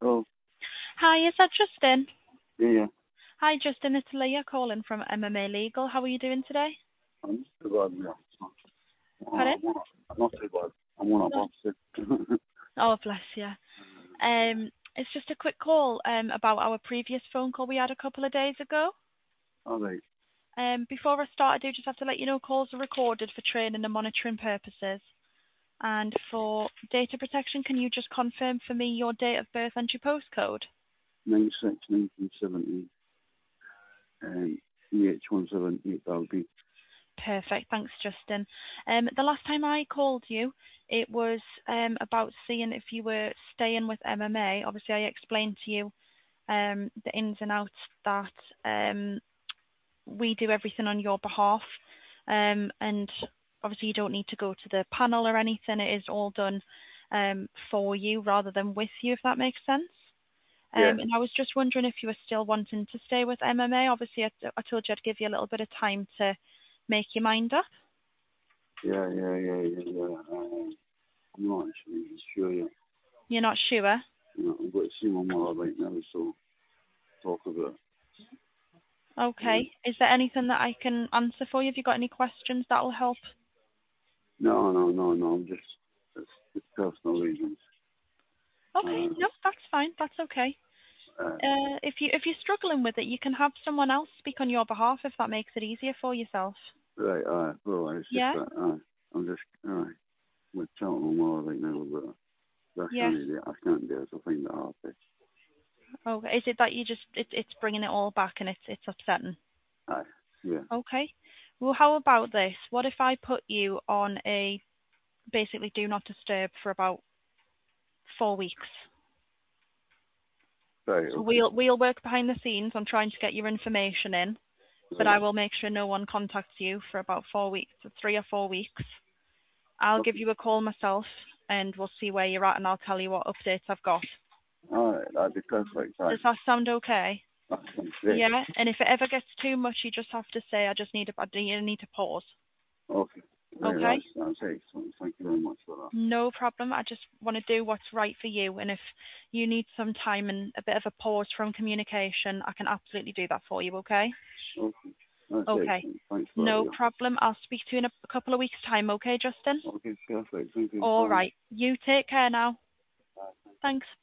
Oh, Hi, is that Justin? yeah, yeah. Hi, Justin. It's Leah calling from MMA Legal. How are you doing today? I'm not too bad, yeah. Pardon? I'm not too bad. I'm one of No. opposite. Oh, bless you. It's just a quick call about our previous phone call we had a couple of days ago. All right. Before I start, I do just have to let you know calls are recorded for training and monitoring purposes. And for data protection, can you just confirm for me your date of birth and your postcode? 96, 1970, and EH178LB. Perfect. Thanks, Justin. The last time I called you, it was about seeing if you were staying with MMA. Obviously, I explained to you the ins and outs that we do everything on your behalf, and obviously you don't need to go to the panel or anything. It is all done for you rather than with you, if that makes sense. Yeah. And I was just wondering if you were still wanting to stay with MMA. Obviously, I told you I'd give you a little bit of time to make your mind up. Yeah. I'm not actually sure yet. You're not sure? I'm going to see my mother right now, so talk about it. Okay. Is there anything that I can answer for you? Have you got any questions that'll help? No. I'm just, it's personal reasons. Okay, Uh, no, that's fine. That's okay. uh, If you're struggling with it, you can have someone else speak on your behalf if that makes it easier for yourself. right, well, it's just Yeah? that, I'm just, we're chatting my mother right now, but Yeah. I can't do it, so I find it hard. Okay. Is it that you just it's bringing it all back and it's upsetting? Aye, yeah. Okay. Well, how about this? What if I put you on a basically do not disturb for about 4 weeks? Right, So okay. we'll work behind the scenes on trying to get your information in, but Right. I will make sure no one contacts you for about 4 weeks, so 3 or 4 weeks. I'll give Okay. you a call myself, and we'll see where you're at, and I'll tell you what updates I've got. Alright, that'd be perfect. Aye. Does that sound okay? That sounds great. Yeah. And if it ever gets too much, you just have to say, I need to pause. Okay. Right, Okay. that's excellent. Thank you very much for that. No problem. I just want to do what's right for you, and if you need some time and a bit of a pause from communication, I can absolutely do that for you. Okay. Okay. That's Okay. excellent. Thanks for that, No yeah. problem. I'll speak to you in a couple of weeks' time. Okay, Justin? Okay, perfect. Thank you. All Bye. right. You take care now. Bye. Thanks.